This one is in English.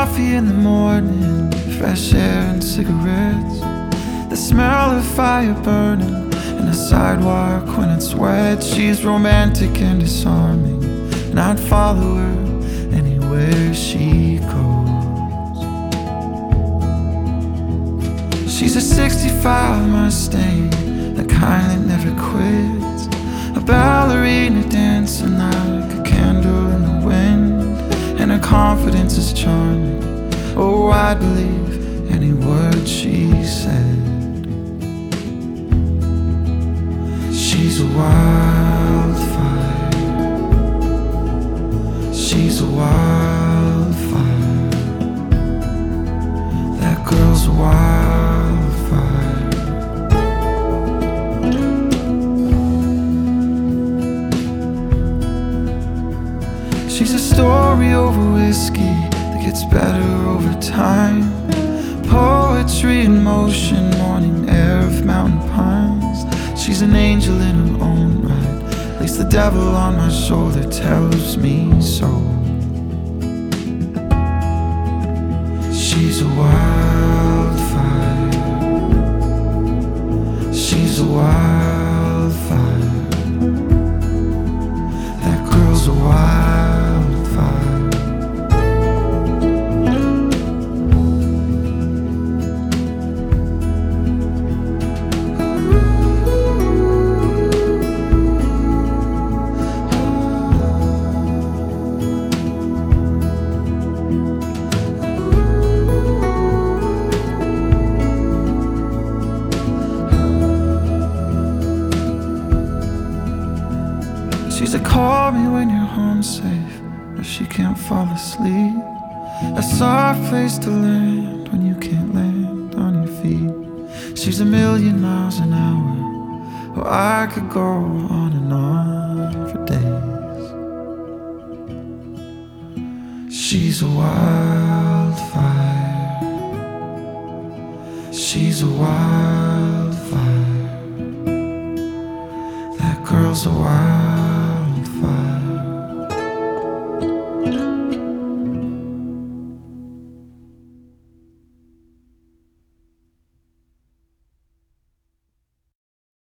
coffee in the morning, fresh air and cigarettes, the smell of fire burning in the sidewalk when it's wet. She's romantic and disarming, and I'd follow her anywhere she goes. She's a 65 Mustang, the kind that never quits, a ballerina dancing like a candle in the wind, and her confidence is charming. Oh, I'd believe any word she said. She's a wildfire. She's a wildfire. That girl's a wildfire. She's a story over whiskey that gets better over time. Poetry in motion, morning air of mountain pines. She's an angel in her own right, at least the devil on my shoulder tells me so. She's a wildfire. She's a wildfire. That girl's a wildfire. She's a call me when you're home safe, if she can't fall asleep, a soft place to land when you can't land on your feet. She's a million miles an hour, or I could go on and on for days. She's a wildfire. She's a wildfire. That girl's a wildfire.